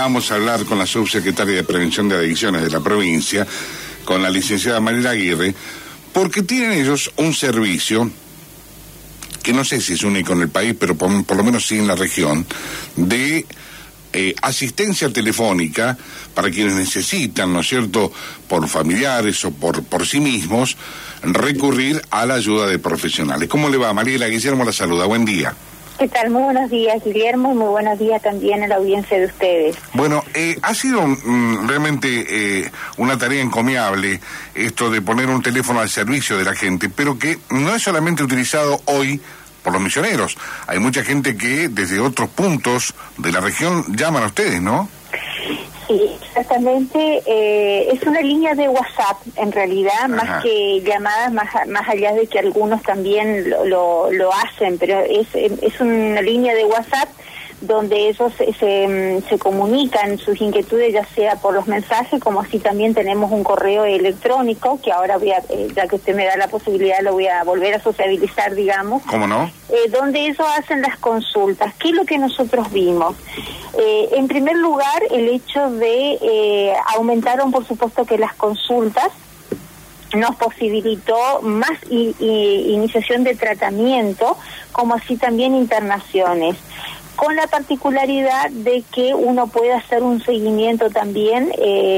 vamos a hablar con la subsecretaria de Prevención de Adicciones de la provincia, con la licenciada Mariela Aguirre, porque tienen ellos un servicio que no sé si es único en el país, pero por lo menos sí en la región, de asistencia telefónica para quienes necesitan, ¿no es cierto?, por familiares o por sí mismos, recurrir a la ayuda de profesionales. ¿Cómo le va, Mariela? Guillermo la saluda, buen día. ¿Qué tal? Muy buenos días, Guillermo, y muy buenos días también a la audiencia de ustedes. Bueno, ha sido realmente una tarea encomiable esto de poner un teléfono al servicio de la gente, pero que no es solamente utilizado hoy por los misioneros. Hay mucha gente que desde otros puntos de la región llaman a ustedes, ¿no? Sí, exactamente. Es una línea de WhatsApp, en realidad, ajá, más que llamadas, más allá de que algunos también lo hacen, pero es una línea de WhatsApp donde ellos se comunican sus inquietudes, ya sea por los mensajes, como así también tenemos un correo electrónico, que ahora ya que usted me da la posibilidad, lo voy a volver a sociabilizar, digamos. ¿Cómo no? Donde ellos hacen las consultas. ¿Qué es lo que nosotros vimos? En primer lugar, el hecho de aumentaron, por supuesto, que las consultas nos posibilitó más iniciación de tratamiento, como así también internaciones, con la particularidad de que uno puede hacer un seguimiento también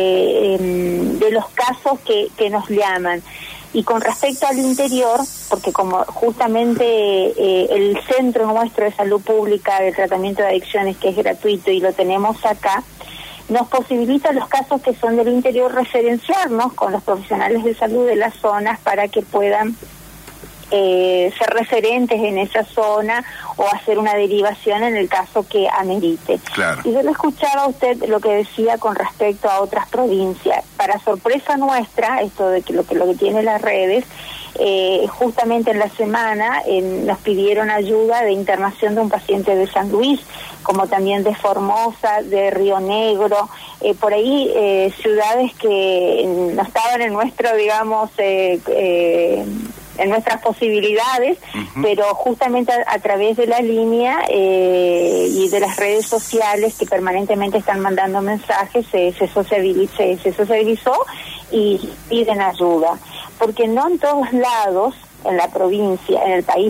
de los casos que nos llaman. Y con respecto al interior, porque como justamente el Centro Nuestro de Salud Pública de Tratamiento de Adicciones, que es gratuito y lo tenemos acá, nos posibilita los casos que son del interior referenciarnos con los profesionales de salud de las zonas para que puedan ser referentes en esa zona o hacer una derivación en el caso que amerite. Claro. Y yo le escuchaba a usted lo que decía con respecto a otras provincias. Para sorpresa nuestra, esto de que lo que tiene las redes, justamente en la semana nos pidieron ayuda de internación de un paciente de San Luis, como también de Formosa, de Río Negro, por ahí ciudades que no estaban en nuestro, digamos, en nuestras posibilidades, pero justamente a través de la línea y de las redes sociales que permanentemente están mandando mensajes, se sociabilizó y piden ayuda. Porque no en todos lados, en el país,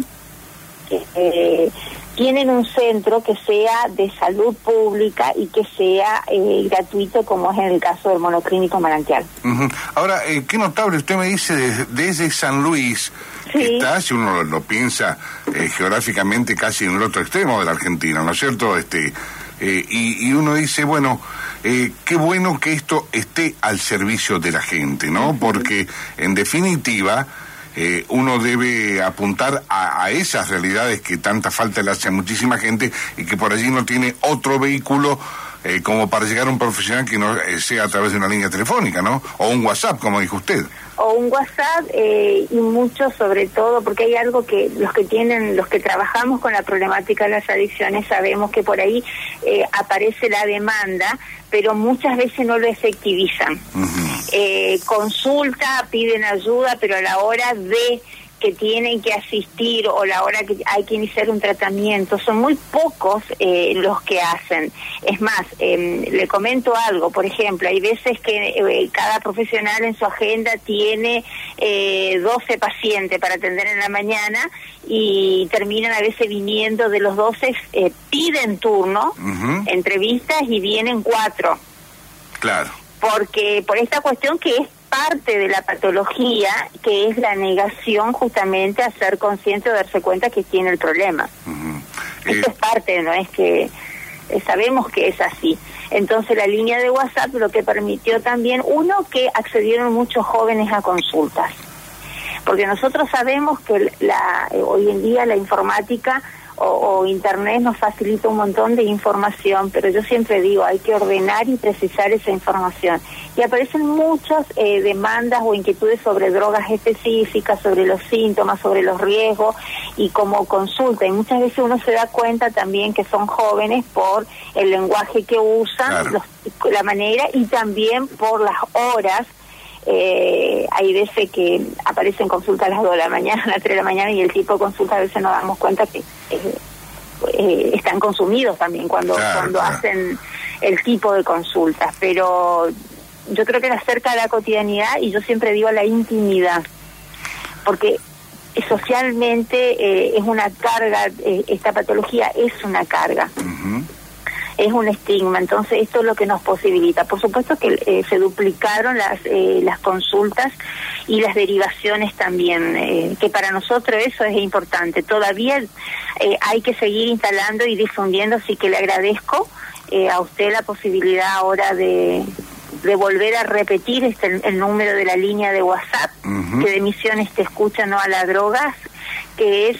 tienen un centro que sea de salud pública y que sea gratuito, como es en el caso del Monoclínico Manantial. Ahora, qué notable, usted me dice desde San Luis, sí, que está, si uno lo piensa geográficamente, casi en el otro extremo de la Argentina, ¿no es cierto? Y uno dice, bueno, qué bueno que esto esté al servicio de la gente, ¿no? Porque, en definitiva, uno debe apuntar a esas realidades que tanta falta le hace a muchísima gente y que por allí no tiene otro vehículo como para llegar a un profesional que no sea a través de una línea telefónica, ¿no? O un WhatsApp, como dijo usted. O un WhatsApp, y mucho sobre todo, porque hay algo que los que trabajamos con la problemática de las adicciones sabemos que por ahí aparece la demanda, pero muchas veces no lo efectivizan. Consulta, piden ayuda, pero a la hora de que tienen que asistir o la hora que hay que iniciar un tratamiento, son muy pocos los que hacen. Es más, le comento algo, por ejemplo, hay veces que cada profesional en su agenda tiene 12 pacientes para atender en la mañana y terminan a veces viniendo de los 12, piden turno, entrevistas y vienen 4. Claro. Porque por esta cuestión que es parte de la patología, que es la negación justamente a ser consciente o darse cuenta que tiene el problema. Esto es parte, no es que sabemos que es así. Entonces la línea de WhatsApp lo que permitió también, uno, que accedieron muchos jóvenes a consultas, porque nosotros sabemos que hoy en día la informática o internet nos facilita un montón de información, pero yo siempre digo, hay que ordenar y precisar esa información. Y aparecen muchas demandas o inquietudes sobre drogas específicas, sobre los síntomas, sobre los riesgos, y como consulta. Y muchas veces uno se da cuenta también que son jóvenes por el lenguaje que usan, claro, la manera, y también por las horas. Hay veces que aparecen consultas a las 2 de la mañana, a las 3 de la mañana, y el tipo de consulta a veces nos damos cuenta que están consumidos también cuando hacen el tipo de consultas, pero yo creo que era cerca de la cotidianidad, y yo siempre digo la intimidad, porque socialmente es una carga, esta patología es una carga. Es un estigma, entonces esto es lo que nos posibilita. Por supuesto que se duplicaron las consultas y las derivaciones también, que para nosotros eso es importante. Todavía hay que seguir instalando y difundiendo, así que le agradezco a usted la posibilidad ahora de volver a repetir el número de la línea de WhatsApp, que de Misiones Te Escucha No a las Drogas, que es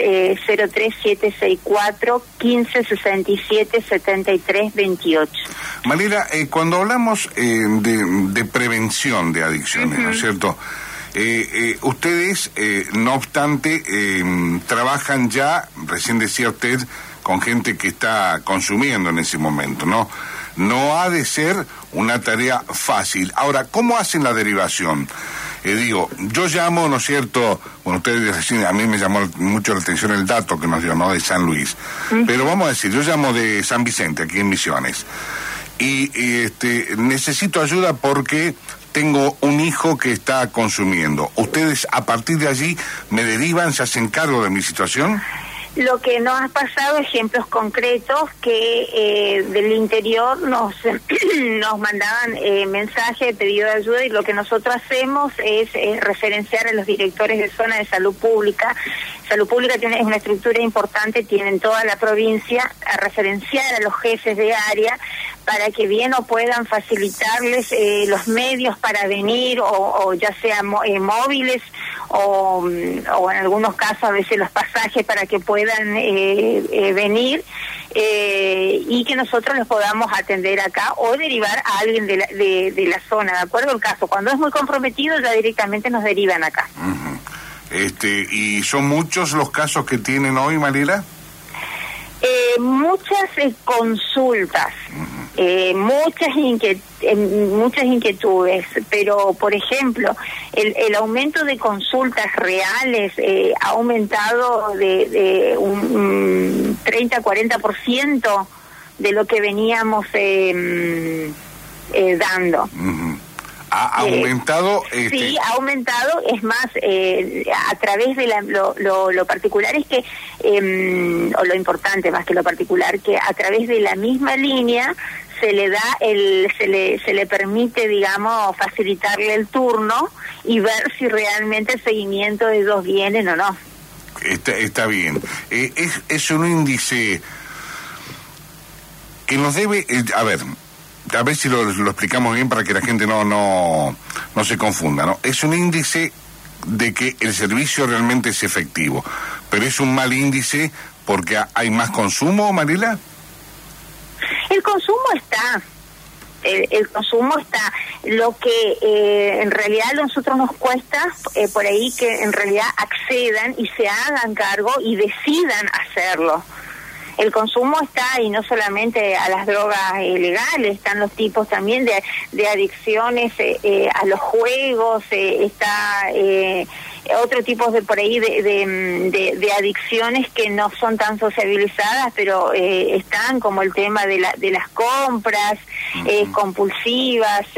03764 1567 7328. Mariela, cuando hablamos de prevención de adicciones, ¿no es cierto? Ustedes, no obstante, trabajan ya, recién decía usted, con gente que está consumiendo en ese momento, ¿no? No ha de ser una tarea fácil. Ahora, ¿cómo hacen la derivación? Digo, yo llamo, ¿no es cierto? Bueno, ustedes, a mí me llamó mucho la atención el dato que nos dio, ¿no? De San Luis. Pero vamos a decir, yo llamo de San Vicente, aquí en Misiones. Y necesito ayuda porque tengo un hijo que está consumiendo. ¿Ustedes a partir de allí me derivan, se hacen cargo de mi situación? Lo que nos ha pasado, ejemplos concretos, que del interior nos mandaban mensajes de pedido de ayuda, y lo que nosotros hacemos es referenciar a los directores de zona de salud pública. Salud pública es una estructura importante, tiene en toda la provincia, a referenciar a los jefes de área para que bien o puedan facilitarles los medios para venir, o ya sea móviles, o en algunos casos a veces los pasajes para que puedan venir, y que nosotros los podamos atender acá o derivar a alguien de la zona, de acuerdo al caso. Cuando es muy comprometido ya directamente nos derivan acá. ¿Y son muchos los casos que tienen hoy, Mariela? Muchas consultas, muchas inquietudes, pero por ejemplo el aumento de consultas reales ha aumentado de un 30-40% de lo que veníamos dando. ¿Ha aumentado? Sí, ha aumentado. Es más, a través de lo particular es que, o lo importante más que lo particular, que a través de la misma línea se le da se le permite, digamos, facilitarle el turno y ver si realmente el seguimiento de ellos vienen o no. Está bien. Es un índice que nos debe, a ver si lo explicamos bien para que la gente no se confunda, ¿no? Es un índice de que el servicio realmente es efectivo, pero es un mal índice porque hay más consumo, Mariela. El consumo está. El consumo está. Lo que en realidad a nosotros nos cuesta por ahí que en realidad accedan y se hagan cargo y decidan hacerlo. El consumo está, y no solamente a las drogas legales, están los tipos también de adicciones a los juegos, está otro tipo de por ahí de adicciones que no son tan sociabilizadas, pero están, como el tema de las compras compulsivas,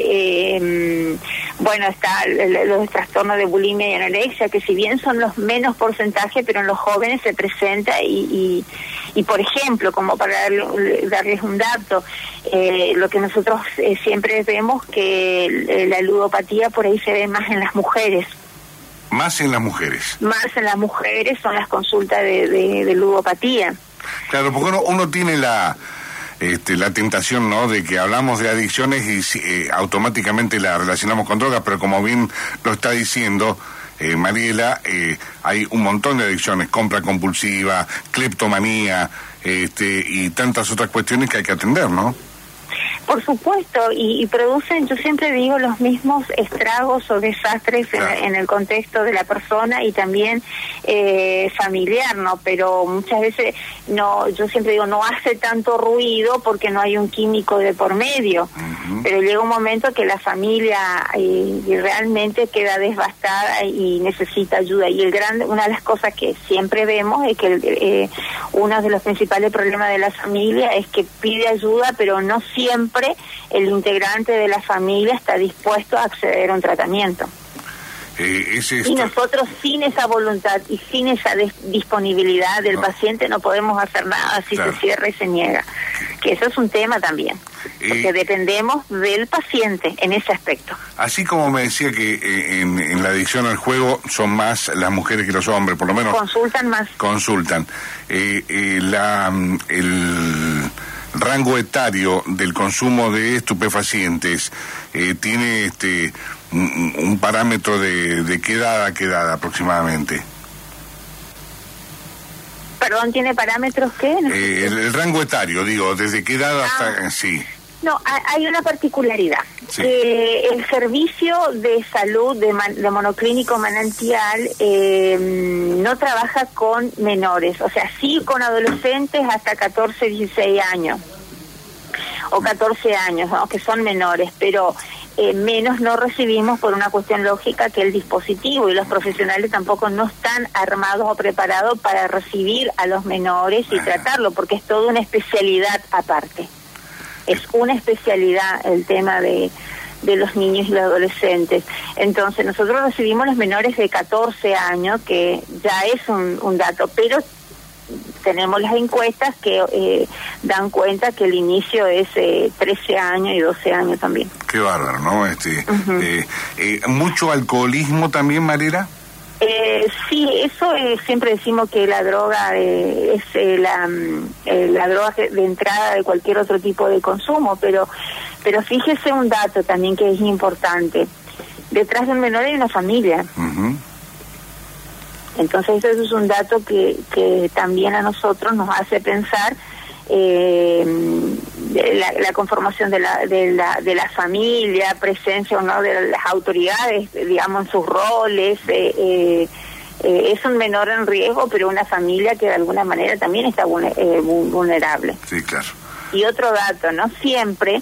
bueno, está los trastornos de bulimia y anorexia, que si bien son los menos porcentajes, pero en los jóvenes se presenta y por ejemplo, como para darles un dato, lo que nosotros siempre vemos que la ludopatía por ahí se ve más en las mujeres. Más en las mujeres. Más en las mujeres son las consultas de ludopatía. Claro, porque uno tiene la tentación, ¿no?, de que hablamos de adicciones y automáticamente la relacionamos con drogas, pero como bien lo está diciendo Mariela, hay un montón de adicciones, compra compulsiva, cleptomanía, y tantas otras cuestiones que hay que atender, ¿no? Por supuesto, y producen, yo siempre digo, los mismos estragos o desastres en el contexto de la persona y también familiar, ¿no? Pero muchas veces, no, yo siempre digo, no hace tanto ruido porque no hay un químico de por medio, pero llega un momento que la familia realmente queda devastada y necesita ayuda. Y una de las cosas que siempre vemos es que uno de los principales problemas de la familia es que pide ayuda, pero no siempre el integrante de la familia está dispuesto a acceder a un tratamiento. Y nosotros sin esa voluntad y sin esa disponibilidad del paciente no podemos hacer nada si se cierra y se niega. Que eso es un tema también, porque dependemos del paciente en ese aspecto. Así como me decía que en la adicción al juego son más las mujeres que los hombres, por lo menos... Consultan más. Consultan. El rango etario del consumo de estupefacientes tiene un parámetro de qué edad a qué edad aproximadamente. Perdón, ¿tiene parámetros qué? El rango etario, digo, desde qué edad hasta... Sí. No, hay una particularidad. Sí. El servicio de salud de Monoclínico Manantial no trabaja con menores, o sea, sí con adolescentes hasta 14, 16 años, o 14 años, ¿no? Que son menores, pero menos no recibimos por una cuestión lógica que el dispositivo y los profesionales tampoco no están armados o preparados para recibir a los menores y tratarlo, porque es toda una especialidad aparte. Es una especialidad el tema de los niños y los adolescentes. Entonces nosotros recibimos los menores de 14 años, que ya es un dato, pero tenemos las encuestas que dan cuenta que el inicio es 13 años y 12 años también. Qué bárbaro, ¿no? ¿Mucho alcoholismo también, Mariela? Sí, eso siempre decimos que la droga es la droga de entrada de cualquier otro tipo de consumo, pero fíjese un dato también que es importante. Detrás de un menor hay una familia. Entonces eso es un dato que también a nosotros nos hace pensar la conformación de la familia, presencia o no de las autoridades, digamos, en sus roles. Es un menor en riesgo, pero una familia que de alguna manera también está vulnerable. Sí, claro. Y otro dato, ¿no? Siempre,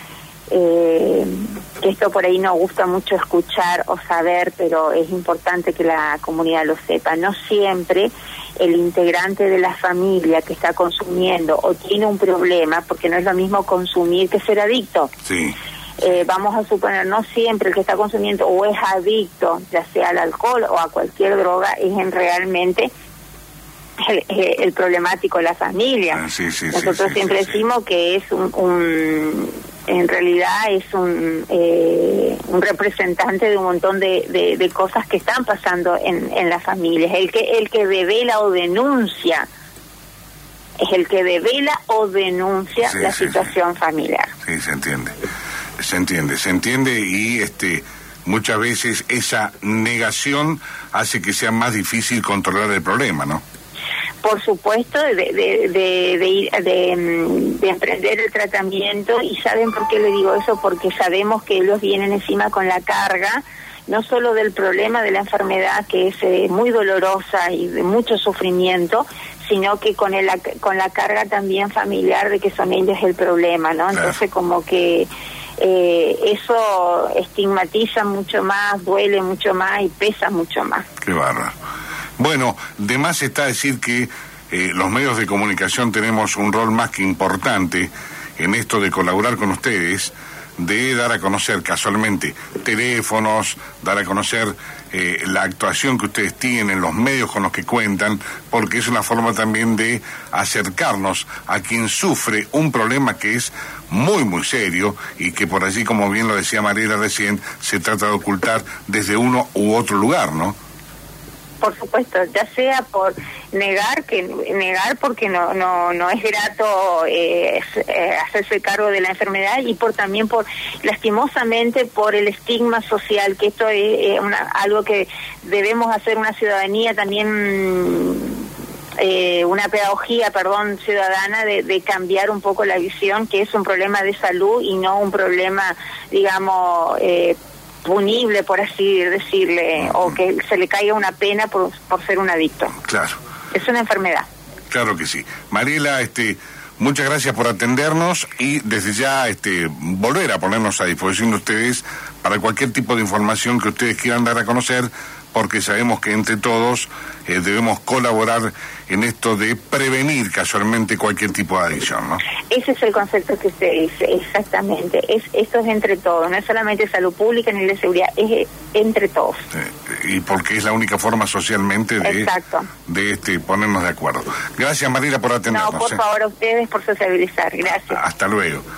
que esto por ahí no gusta mucho escuchar o saber, pero es importante que la comunidad lo sepa, no siempre el integrante de la familia que está consumiendo o tiene un problema, porque no es lo mismo consumir que ser adicto. Sí. Vamos a suponer, no siempre el que está consumiendo o es adicto, ya sea al alcohol o a cualquier droga, es realmente el problemático de la familia. Nosotros siempre decimos que es en realidad es un representante de un montón de cosas que están pasando en las familias. El que devela o denuncia es el que devela o denuncia la situación familiar. Sí, se entiende y muchas veces esa negación hace que sea más difícil controlar el problema, ¿no? Por supuesto, de emprender el tratamiento. ¿Y saben por qué le digo eso? Porque sabemos que ellos vienen encima con la carga, no solo del problema de la enfermedad, que es muy dolorosa y de mucho sufrimiento, sino que con la carga también familiar de que son ellos el problema, ¿no? Claro. Entonces como que eso estigmatiza mucho más, duele mucho más y pesa mucho más. Qué bárbaro. Bueno, de más está decir que los medios de comunicación tenemos un rol más que importante en esto de colaborar con ustedes, de dar a conocer casualmente teléfonos, dar a conocer la actuación que ustedes tienen, los medios con los que cuentan, porque es una forma también de acercarnos a quien sufre un problema que es muy, muy serio y que por allí, como bien lo decía Mariela recién, se trata de ocultar desde uno u otro lugar, ¿no? Por supuesto, ya sea por negar porque no es grato hacerse cargo de la enfermedad, y también por lastimosamente por el estigma social, que esto es algo que debemos hacer una ciudadanía también una pedagogía, ciudadana de cambiar un poco la visión, que es un problema de salud y no un problema, digamos, punible, por así decirle, o que se le caiga una pena por ser un adicto. Claro. Es una enfermedad. Claro que sí. Mariela, muchas gracias por atendernos y desde ya volver a ponernos a disposición de ustedes para cualquier tipo de información que ustedes quieran dar a conocer, porque sabemos que entre todos debemos colaborar en esto de prevenir casualmente cualquier tipo de adicción, ¿no? Ese es el concepto que usted dice, exactamente. Esto es entre todos, no es solamente salud pública ni de seguridad, es entre todos. Y porque es la única forma socialmente de ponernos de acuerdo. Gracias, Mariela, por atendernos. No, por favor, a ustedes por sociabilizar. Gracias. Hasta luego.